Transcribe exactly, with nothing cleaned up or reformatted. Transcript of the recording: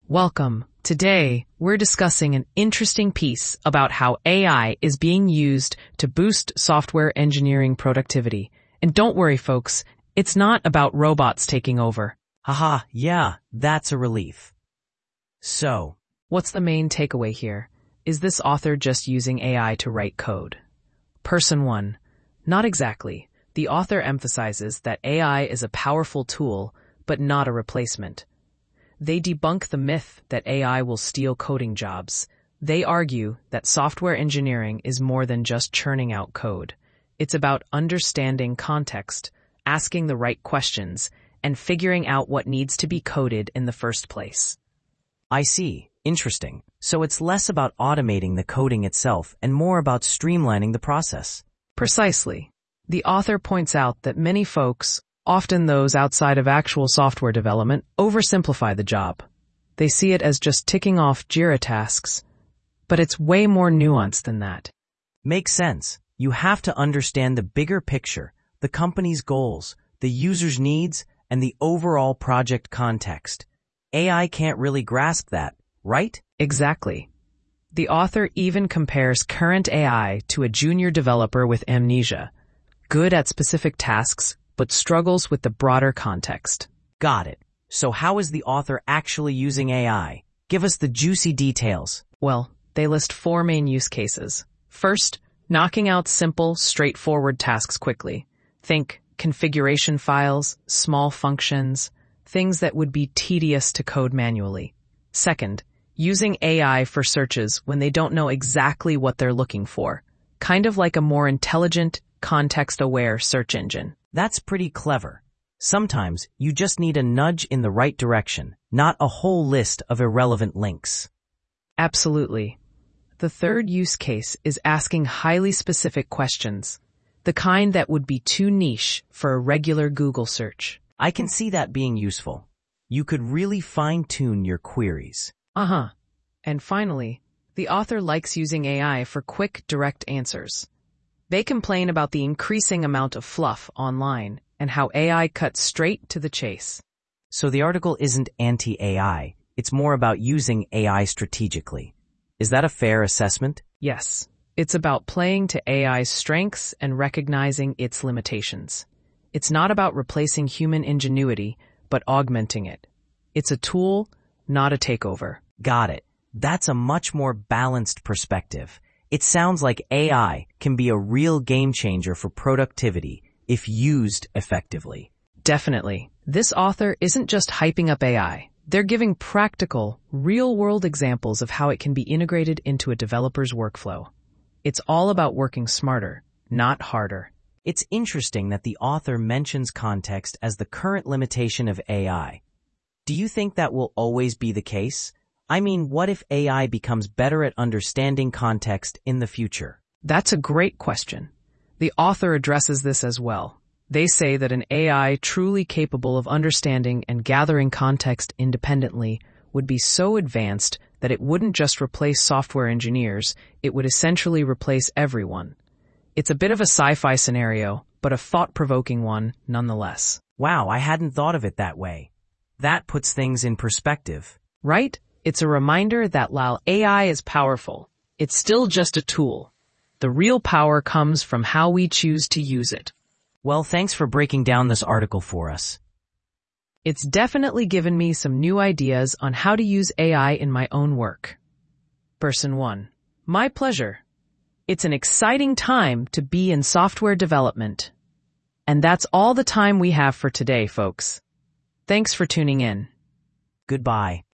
Welcome. Today, we're discussing an interesting piece about how A I is being used to boost software engineering productivity. And don't worry, folks, it's not about robots taking over. Haha, yeah, that's a relief. So, What's the main takeaway here? Is this author just using A I to write code? Person one. Not exactly. The author emphasizes that A I is a powerful tool, but not a replacement. They debunk the myth that A I will steal coding jobs. They argue that software engineering is more than just churning out code. It's about understanding context, asking the right questions, and figuring out what needs to be coded in the first place. I see. Interesting. So it's less about automating the coding itself and more about streamlining the process. Precisely. The author points out that many folks, often those outside of actual software development, oversimplify the job. They see it as just ticking off Jira tasks, but it's way more nuanced than that. Makes sense. You have to understand the bigger picture, the company's goals, the user's needs, and the overall project context. A I can't really grasp that, right? Exactly. The author even compares current A I to a junior developer with amnesia, good at specific tasks, but struggles with the broader context. Got it. So how is the author actually using A I? Give us the juicy details. Well, they list four main use cases. First, knocking out simple, straightforward tasks quickly. Think configuration files, small functions, things that would be tedious to code manually. Second, using A I for searches when they don't know exactly what they're looking for, kind of like a more intelligent, context-aware search engine. That's pretty clever. Sometimes you just need a nudge in the right direction, not a whole list of irrelevant links. Absolutely. The third use case is asking highly specific questions, the kind that would be too niche for a regular Google search. I can see that being useful. You could really fine-tune your queries. Uh-huh. And finally, the author likes using A I for quick, direct answers. They complain about the increasing amount of fluff online and how A I cuts straight to the chase. So the article isn't anti-A I. It's more about using A I strategically. Is that a fair assessment? Yes. It's about playing to A I's strengths and recognizing its limitations. It's not about replacing human ingenuity, but augmenting it. It's a tool, not a takeover. Got it. That's a much more balanced perspective. It sounds like A I can be a real game changer for productivity if used effectively. Definitely. This author isn't just hyping up A I. They're giving practical, real-world examples of how it can be integrated into a developer's workflow. It's all about working smarter, not harder. It's interesting that the author mentions context as the current limitation of A I. Do you think that will always be the case? I mean, what if A I becomes better at understanding context in the future? That's a great question. The author addresses this as well. They say that an A I truly capable of understanding and gathering context independently would be so advanced that it wouldn't just replace software engineers, it would essentially replace everyone. It's a bit of a sci-fi scenario, but a thought-provoking one nonetheless. Wow, I hadn't thought of it that way. That puts things in perspective. Right? It's a reminder that while A I is powerful, it's still just a tool. The real power comes from how we choose to use it. Well, thanks for breaking down this article for us. It's definitely given me some new ideas on how to use A I in my own work. Person one. My pleasure. It's an exciting time to be in software development. And that's all the time we have for today, folks. Thanks for tuning in. Goodbye.